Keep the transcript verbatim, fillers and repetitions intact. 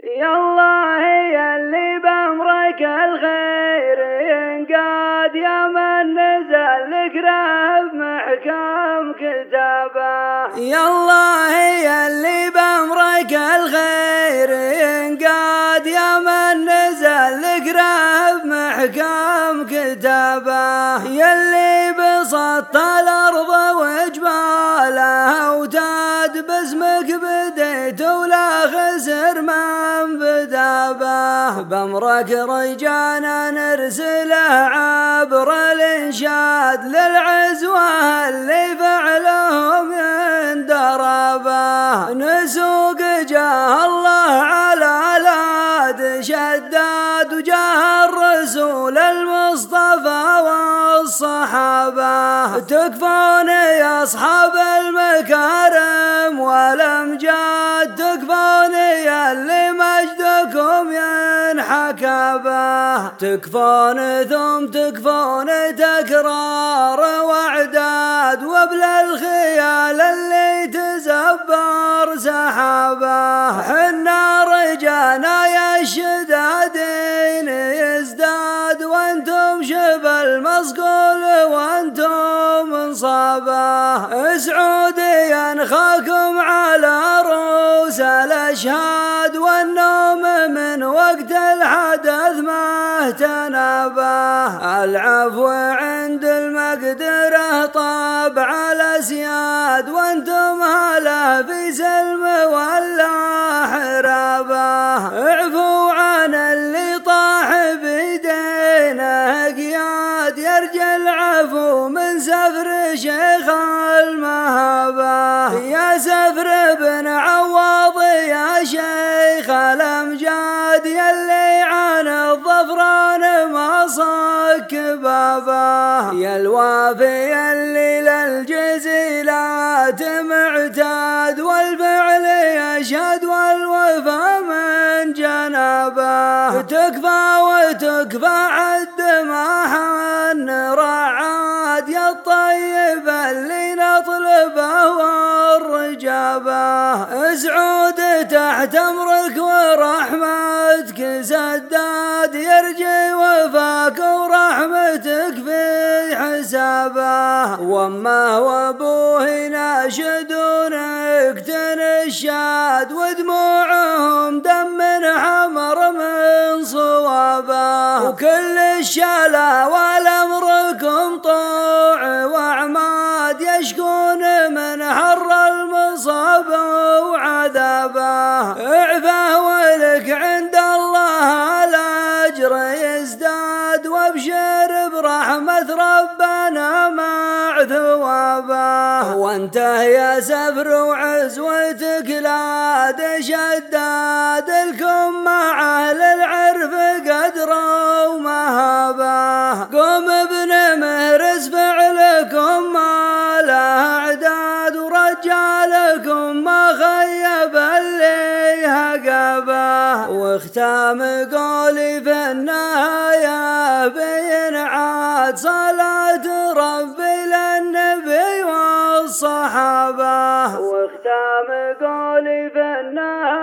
يالله يلي بأمرك الخير ينقاد يا من نزل ذكره بمحكم كتابه. يالله يلي بأمرك الخير ينقاد يا من نزل ذكره بمحكم كتابه. يلي بسطت الأرض وجبالها وتاد باسمك بديت ولا خسر من بدابه. بأمرك رجعنا نرسله عبر الإنشاد للعزوة اللي فعلهم يندربه. نسوق جاه الله على الاد شداد وجاه الرسول المصطفى والصحابة. تكفون يا أصحاب المكارم والأمجاد تكفون يا اللي مجدكم ينحكى به. تكفون ثم تكفون تكرار وعداد وبلا الخيال اللي تزبر سحابه. حنا رجانا يا الشدادين يزداد وانتم شبه المصقول وانتم انصابه. اسعودي ينخاكم على رؤوس الاشهاد والنوم من وقت الحدث ما تنابه. العفو عند المقدره طابع الاسياد وانتم هلا في سلم ولا حرابه. اعفوا عن اللي طاح بيدينه قياد يرجى العفو من سفر شيخ المهابه. يا سفر بن عواض يا شيخ الامجاد يلي عن الظفران ما صك بابه. يا الوافي يلي للجزيلات معتاد والفعل يشهد والوفا من جنابه. تكفى وتكفى عد ما حن رعاد يا الطيب اللي نطلبه والرجابه. اسعود تحت امرك ورحمتك سداد يرجي وفاك ورحمتك في حسابه. وامه وابوه يناشدونك تنشاد ودموعهم دم حمر من صوابه. وكل الشلا والامركم طوع وعماد يشكون من حر المصاب وعذابه. اعفه ولك عند الله الاجر يزداد وابشر برحمة ربنا مع ثوابه. وانته يا سفر وعزوتك لا تشداد لكم مع اهل العرف قدر ومهابه. قوم ابن مهرس فعلكم ما له اعداد ورجالكم ما خيب اللي هقبه. واختام قولي في النهايه بينعاد صلاة ربي للنبي والصحابه. واختام قولي في النهايه